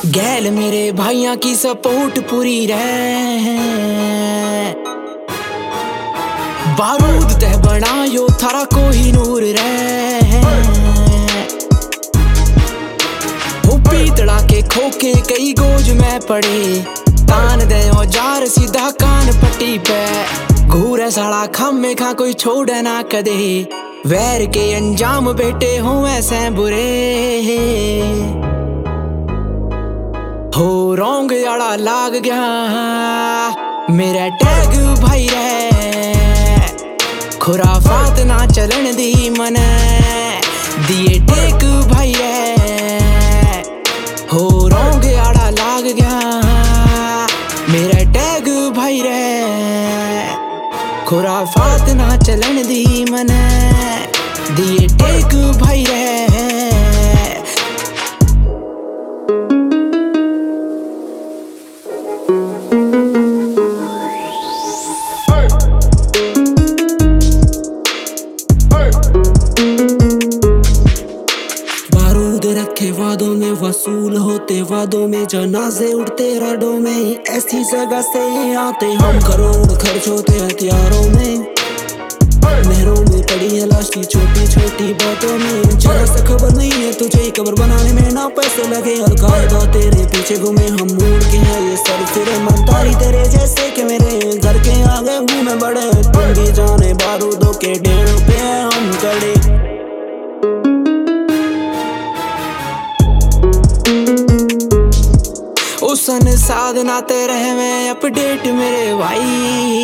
गैल मेरे भाइयों की सपोर्ट पूरी रहे। बारूद तह बनायो थारा कोही नूर रहे। हो पीतड़ा के खोके कई गोज में पड़े, तान दे औजार सीधा कान पट्टी पे। घूरे साला खम्मे खा कोई छोड़े ना कदे, वैर के अंजाम बेटे हो ऐसे बुरे। हो रोंग आड़ा लाग गया मेरा टैग भाई रे, खुराफात ना चलन दी मन दिए टेक भाई रे। हो रोंग आड़ा लाग गया मेरा टैग भाई रे, खुराफात ना चलन दी मन दिए टेक भाई रे। बारूद रखे वादों में वसूल होते वादों में, जनाजे उड़ते राडों में, ऐसी जगह से आते हम करोड़ खर्च होते हथियारों में। नहरों में पड़ी है लाश की छोटी छोटी बातों में, जरा सा खबर नहीं है तुझे कब्र बनाने में ना पैसे लगे। अलकायदा तेरे पीछे घूमे हम मुड़ के हैं ये सर फिरे, मनतारी तेरे जैसे कि मेरे घर के आगे हूँ मैं बड़े। तुम भी जाने बारूदों के ढेरों पे हम खड़े। उसन साधना ते रहे में अपडेट मेरे भाई।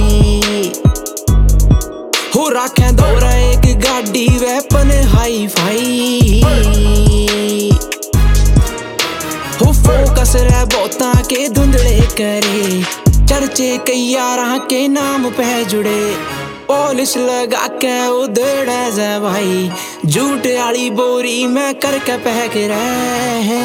हो राखें दौरा एक गाड़ी वेपन हाई फाई। हो फोकस रह बोता के धुंधले करे, चर्चे कई यारा के नाम पे जुड़े। पॉलिश लगा के उधेड़े जा भाई, झूठ आली बोरी में करके पहक रहे।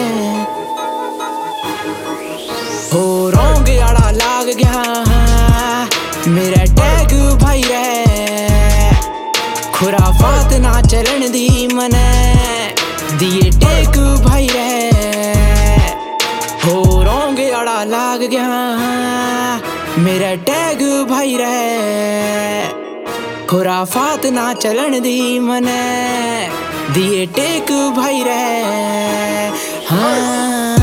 हो रोंग आड़ा लाग गया मेरा टैग भाई रे, खुराफात ना चलन दी मन दिए टेक भाई रे। हो रोंग आड़ा लाग गया मेरा टैग भाई रे, खुराफात ना चलन दी मन दिए टेक भाई रे। हाँ